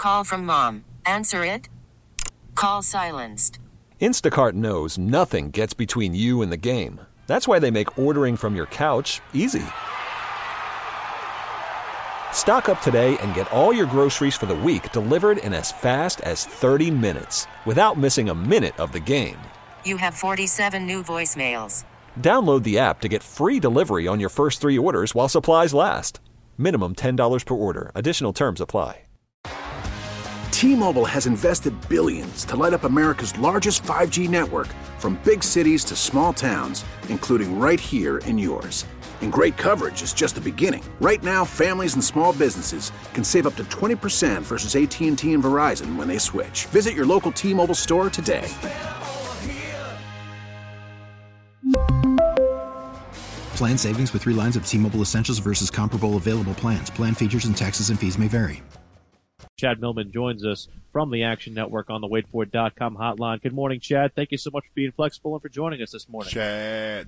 Call from mom. Answer it. Call silenced. Instacart knows nothing gets between you and the game. That's why they make ordering from your couch easy. Stock up today and get all your groceries for the week delivered in as fast as 30 minutes without missing a minute of the game. You have 47 new voicemails. Download the app to get free delivery on your first 3 orders while supplies last. Minimum $10 per order. Additional terms apply. T-Mobile has invested billions to light up America's largest 5G network, from big cities to small towns, including right here in yours. And great coverage is just the beginning. Right now, families and small businesses can save up to 20% versus AT&T and Verizon when they switch. Visit your local T-Mobile store today. Plan savings with 3 lines of T-Mobile Essentials versus comparable available plans. Plan features and taxes and fees may vary. Chad Millman joins us from the Action Network on the WaitFor.com hotline. Good morning, Chad. Thank you so much for being flexible and for joining us this morning. Chad.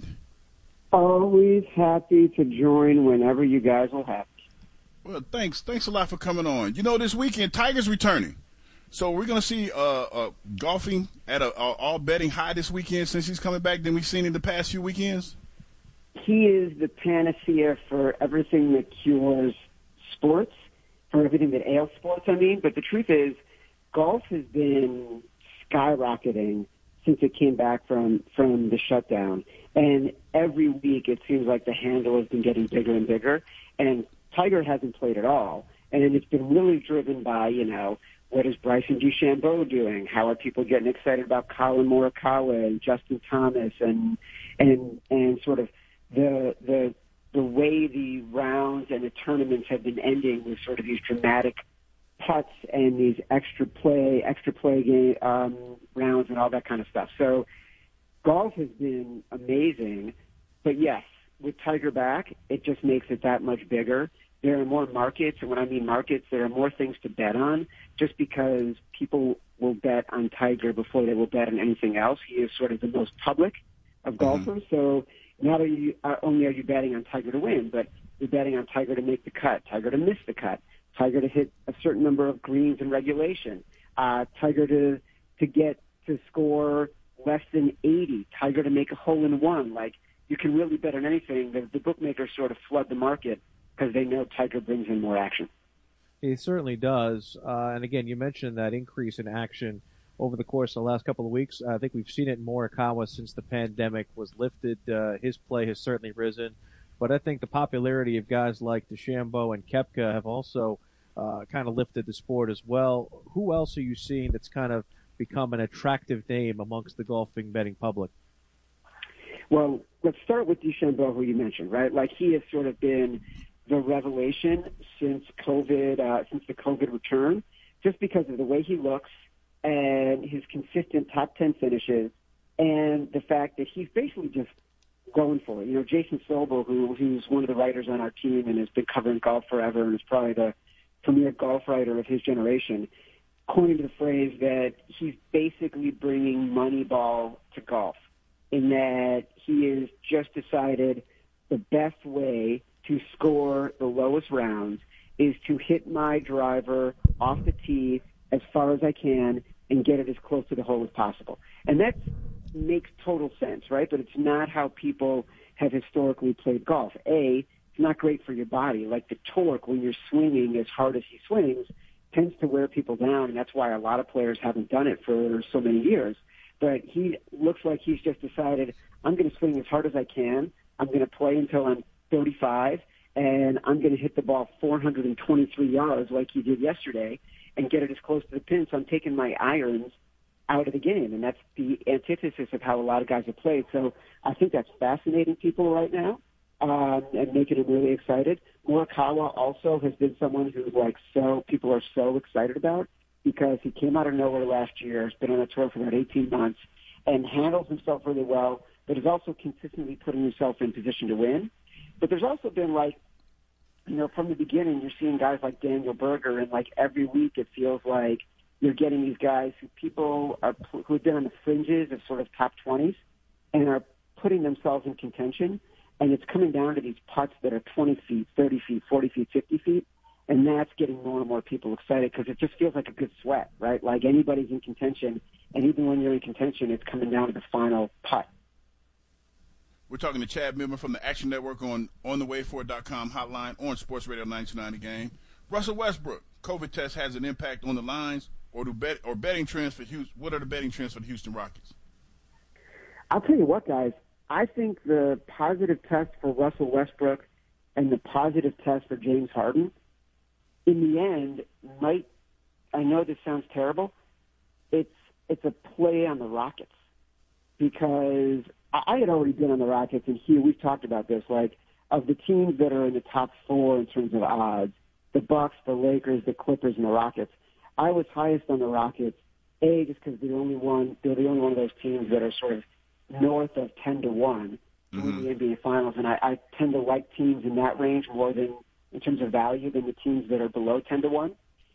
Always happy to join whenever you guys will have me. Well, thanks. Thanks a lot for coming on. You know, this weekend, Tiger's returning. So we're going to see golfing at a all betting high this weekend since he's coming back than we've seen in the past few weekends. He is the panacea for everything that cures sports, for everything that ails sports, But the truth is, golf has been skyrocketing since it came back from the shutdown. And every week it seems like the handle has been getting bigger and bigger. And Tiger hasn't played at all. And it's been really driven by, what is Bryson DeChambeau doing? How are people getting excited about Colin Morikawa and Justin Thomas and sort of the way the rounds and the tournaments have been ending with sort of these dramatic putts and these extra play game, rounds and all that kind of stuff. So golf has been amazing, but yes, with Tiger back, it just makes it that much bigger. There are more markets, and when I mean markets, there are more things to bet on, just because people will bet on Tiger before they will bet on anything else. He is sort of the most public of golfers, so not only are you betting on Tiger to win, but you're betting on Tiger to make the cut, Tiger to miss the cut, Tiger to hit a certain number of greens in regulation, Tiger to get to score less than 80, Tiger to make a hole-in-one. Like, you can really bet on anything. The bookmakers sort of flood the market because they know Tiger brings in more action. He certainly does. And again, you mentioned that increase in action over the course of the last couple of weeks. I think we've seen it in Morikawa since the pandemic was lifted. His play has certainly risen. But I think the popularity of guys like DeChambeau and Koepka have also kind of lifted the sport as well. Who else are you seeing that's kind of become an attractive name amongst the golfing betting public? Well, let's start with DeChambeau, who you mentioned, right? Like, he has sort of been the revelation since COVID, since the COVID return, just because of the way he looks and his consistent top 10 finishes, and the fact that he's basically just going for it. Jason Sobel, who's one of the writers on our team and has been covering golf forever and is probably the premier golf writer of his generation, coined the phrase that he's basically bringing Moneyball to golf, in that he has just decided the best way to score the lowest rounds is to hit my driver off the tee as far as I can and get it as close to the hole as possible. And that makes total sense, right? But it's not how people have historically played golf. It's not great for your body. Like, the torque when you're swinging as hard as he swings tends to wear people down, and that's why a lot of players haven't done it for so many years. But he looks like he's just decided, I'm going to swing as hard as I can. I'm going to play until I'm 35, and I'm going to hit the ball 423 yards like he did yesterday and get it as close to the pin. So I'm taking my irons out of the game, and that's the antithesis of how a lot of guys have played. So I think that's fascinating people right now, and making them really excited. Morikawa also has been someone who's people are so excited about, because he came out of nowhere last year, has been on a tour for about 18 months, and handles himself really well, but is also consistently putting himself in position to win. But there's also been, from the beginning, you're seeing guys like Daniel Berger, and every week it feels like you're getting these guys who have been on the fringes of sort of top 20s and are putting themselves in contention. And it's coming down to these putts that are 20 feet, 30 feet, 40 feet, 50 feet. And that's getting more and more people excited because it just feels like a good sweat, right? Like anybody's in contention, and even when you're in contention, it's coming down to the final putt. We're talking to Chad Millman from the Action Network on thewayforward.com hotline on Sports Radio 92.9 The Game. Russell Westbrook, COVID test has an impact on the lines or betting trends for Houston. What are the betting trends for the Houston Rockets? I'll tell you what, guys. I think the positive test for Russell Westbrook and the positive test for James Harden, in the end, might, I know this sounds terrible, it's a play on the Rockets. Because I had already been on the Rockets, and here we've talked about this, like, of the teams that are in the top four in terms of odds, the Bucks, the Lakers, the Clippers, and the Rockets, I was highest on the Rockets, just because they're the only one of those teams that are sort of north of 10-1 to win the NBA Finals, and I tend to like teams in that range more than, in terms of value, than the teams that are below 10-1.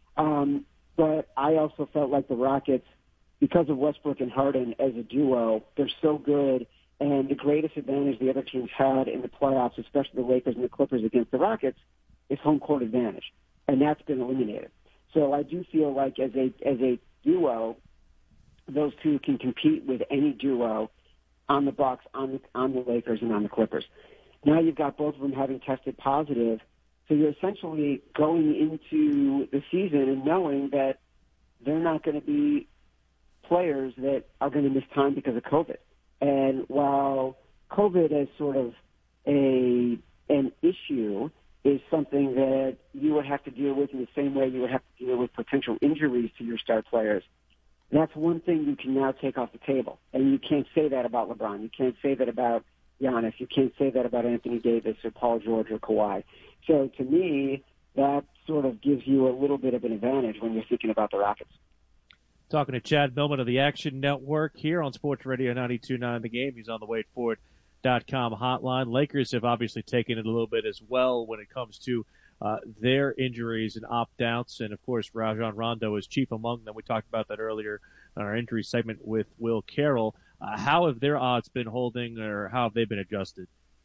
But I also felt like the Rockets, because of Westbrook and Harden as a duo, they're so good, and the greatest advantage the other teams had in the playoffs, especially the Lakers and the Clippers against the Rockets, is home court advantage, and that's been eliminated. So I do feel like as a duo, those two can compete with any duo on the Bucks, on the Lakers, and on the Clippers. Now you've got both of them having tested positive, so you're essentially going into the season and knowing that they're not going to be players that are going to miss time because of COVID. And while COVID as sort of an issue is something that you would have to deal with in the same way you would have to deal with potential injuries to your star players, that's one thing you can now take off the table. And you can't say that about LeBron. You can't say that about Giannis. You can't say that about Anthony Davis or Paul George or Kawhi. So to me, that sort of gives you a little bit of an advantage when you're thinking about the Rockets. Talking to Chad Millman of the Action Network here on Sports Radio 92.9 The Game. He's on the WadeForward.com hotline. Lakers have obviously taken it a little bit as well when it comes to their injuries and opt-outs. And, of course, Rajon Rondo is chief among them. We talked about that earlier on our injury segment with Will Carroll. How have their odds been holding, or how have they been adjusted?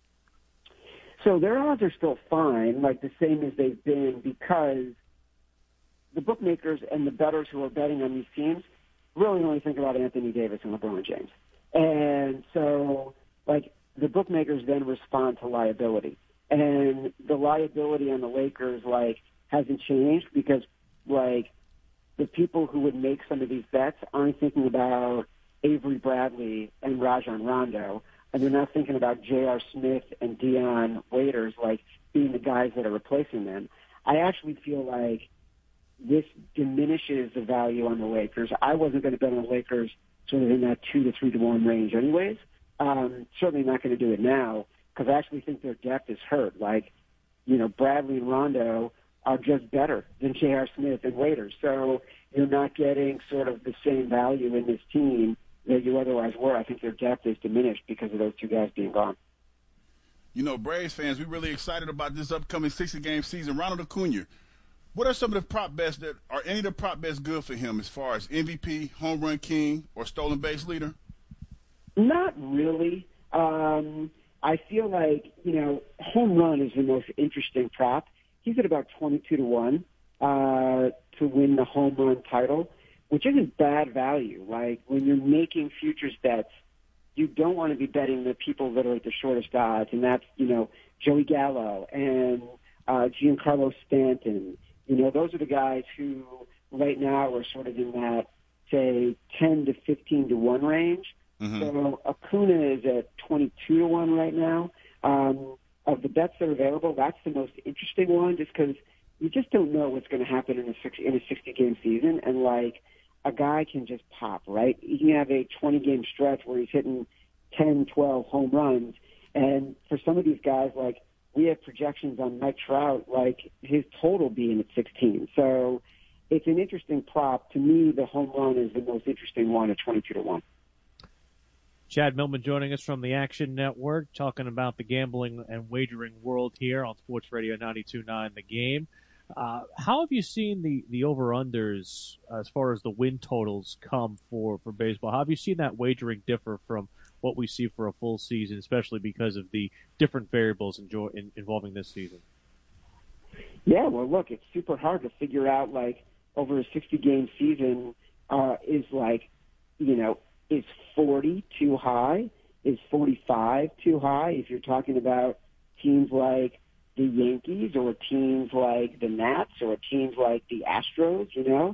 So their odds are still fine, like the same as they've been, because the bookmakers and the bettors who are betting on these teams really only think about Anthony Davis and LeBron James. And so, like, the bookmakers then respond to liability. And the liability on the Lakers, like, hasn't changed because, like, the people who would make some of these bets aren't thinking about Avery Bradley and Rajon Rondo, and they're not thinking about J.R. Smith and Dion Waiters, like, being the guys that are replacing them. I actually feel like this diminishes the value on the Lakers. I wasn't going to bet on the Lakers sort of in that 2 to 3-1 range anyways. Certainly not going to do it now because I actually think their depth is hurt. Like, you know, Bradley and Rondo are just better than J.R. Smith and Waiters. So you're not getting sort of the same value in this team that you otherwise were. I think their depth is diminished because of those two guys being gone. You know, Braves fans, we're really excited about this upcoming 60-game season. Ronald Acuna, what are some of the prop bets are any of the prop bets good for him as far as MVP, home run king, or stolen base leader? Not really. I feel like, you know, home run is the most interesting prop. He's at about 22-1 to win the home run title, which isn't bad value. Like, when you're making futures bets, you don't want to be betting the people that are at the shortest odds, and that's, you know, Joey Gallo and Giancarlo Stanton. You know, those are the guys who right now are sort of in that, say, 10 to 15-1 range. Mm-hmm. So Acuna is at 22-1 right now. Of the bets that are available, that's the most interesting one, just because you just don't know what's going to happen in a 60-game season, and like a guy can just pop, right? He can have a 20-game stretch where he's hitting 10, 12 home runs, and for some of these guys, like we have projections on Mike Trout, like his total being at 16. So it's an interesting prop. To me, the home run is the most interesting one at 22-1. Chad Millman joining us from the Action Network, talking about the gambling and wagering world here on Sports Radio 92.9 The Game. How have you seen the over-unders as far as the win totals come for baseball? How have you seen that wagering differ from what we see for a full season, especially because of the different variables involving this season? Yeah, well, look, it's super hard to figure out, like, over a 60-game season, is 40 too high? Is 45 too high? If you're talking about teams like the Yankees or teams like the Nats or teams like the Astros,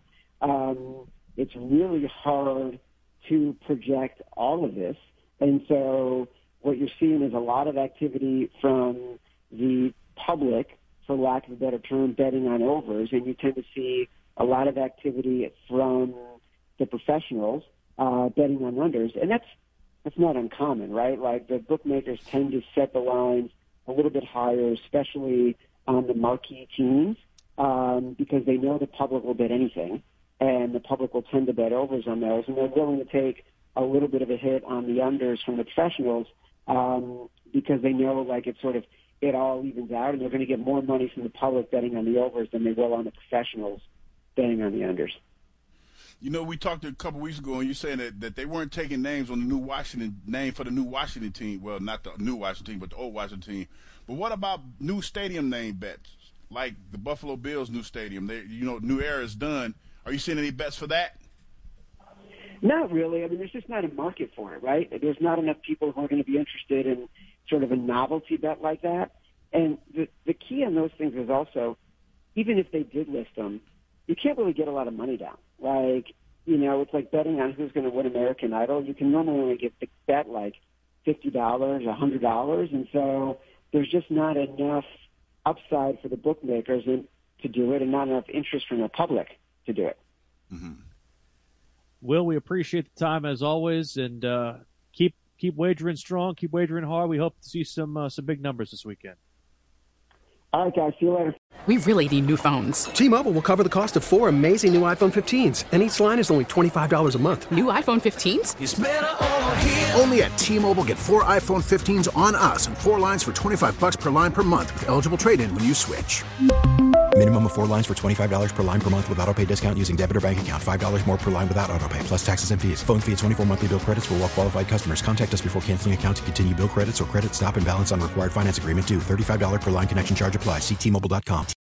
it's really hard to project all of this. And so what you're seeing is a lot of activity from the public, for lack of a better term, betting on overs, and you tend to see a lot of activity from the professionals betting on unders, and that's not uncommon, right? Like, the bookmakers tend to set the lines a little bit higher, especially on the marquee teams, because they know the public will bet anything, and the public will tend to bet overs on those, and they're willing to take a little bit of a hit on the unders from the professionals because they know, like, it all evens out, and they're going to get more money from the public betting on the overs than they will on the professionals betting on the unders. We talked a couple weeks ago, and you saying that they weren't taking names on the new Washington name for the new Washington team. Well, not the new Washington team, but the old Washington team. But what about new stadium name bets, like the Buffalo Bills' new stadium? New era is done. Are you seeing any bets for that? Not really. I mean, there's just not a market for it, right? There's not enough people who are going to be interested in sort of a novelty bet like that. And the key on those things is also, even if they did list them, you can't really get a lot of money down. Like, it's like betting on who's going to win American Idol. You can normally only get the bet like $50, $100, and so there's just not enough upside for the bookmakers to do it, and not enough interest from the public to do it. Mm-hmm. Will, we appreciate the time as always, and keep wagering strong, keep wagering hard. We hope to see some big numbers this weekend. All right, guys. See you later. We really need new phones. T-Mobile will cover the cost of 4 amazing new iPhone 15s, and each line is only $25 a month. New iPhone 15s? It's better over here. Only at T-Mobile, get 4 iPhone 15s on us and 4 lines for $25 per line per month with eligible trade-in when you switch. Minimum of 4 lines for $25 per line per month with autopay discount using debit or bank account. $5 more per line without autopay, plus taxes and fees. Phone fee at 24 monthly bill credits for well-qualified customers. Contact us before canceling account to continue bill credits or credit stop and balance on required finance agreement due. $35 per line connection charge applies. See T-Mobile.com.